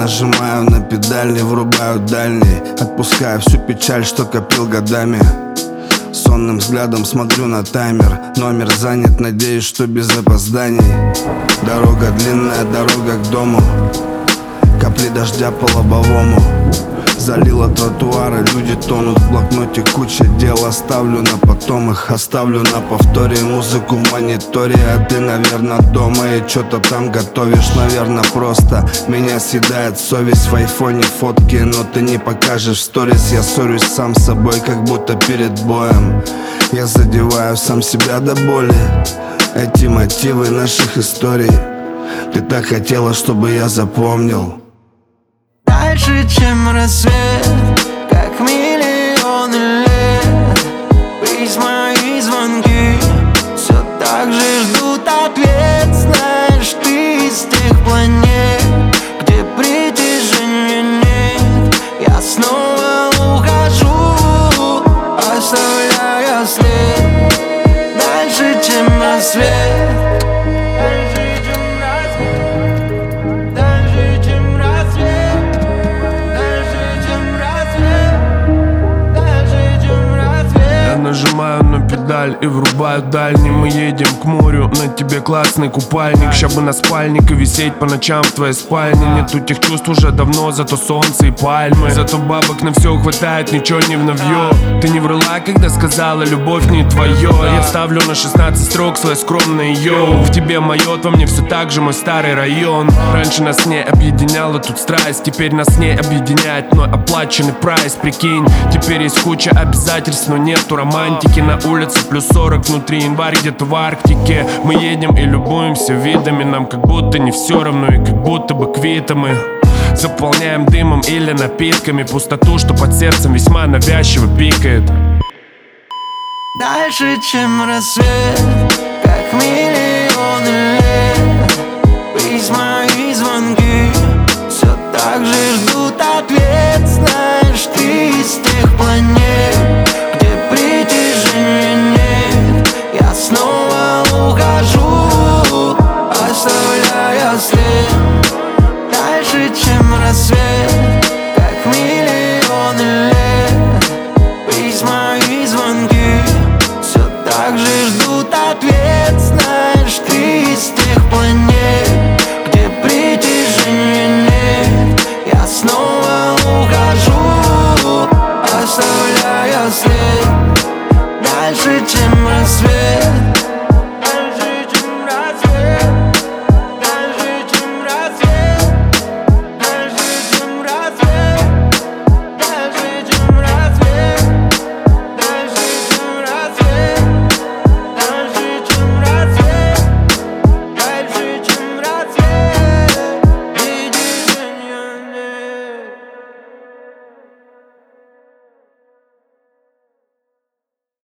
нажимаю на педаль, не врубаю дальний, отпуская всю печаль, что копил годами. Сонным взглядом смотрю на таймер, номер занят, надеюсь, что без опозданий. Дорога длинная, дорога к дому, капли дождя по лобовому. Залило тротуары, люди тонут, в блокноте куча дел. Оставлю на потом их, оставлю на повторе. Музыку в мониторе, а ты, наверное, дома и что-то там готовишь, наверное, просто. Меня съедает совесть, в айфоне фотки, но ты не покажешь в сторис. Я ссорюсь сам с собой, как будто перед боем. Я задеваю сам себя до боли. Эти мотивы наших историй ты так хотела, чтобы я запомнил. Дальше, чем рассвет, как миллионы лет. Письма и звонки все так же ждут ответ. Знаешь, ты из тех планет, где притяжения нет. Я снова ухожу, оставляя след. Дальше, чем рассвет. Нажимаю на педаль и врубаю дальний. Мы едем к морю, на тебе классный купальник. Ща бы на спальник и висеть по ночам в твоей спальне. Нету тех чувств уже давно, зато солнце и пальмы. Зато бабок на все хватает, ничего не в навье. Ты не врала, когда сказала, любовь не твое. Я ставлю на 16 строк свое скромное йоу. В тебе майот, во мне все так же мой старый район. Раньше нас не объединяла тут страсть, теперь нас не объединяет мной оплаченный прайс. Прикинь, теперь есть куча обязательств, но нету романтики. На улице плюс 40, внутри январь, где-то в Арктике. Мы едем и любуемся видами, нам как будто не все равно и как будто бы квиты мы. Заполняем дымом или напитками пустоту, что под сердцем весьма навязчиво пикает. Дальше, чем рассвет, как мир.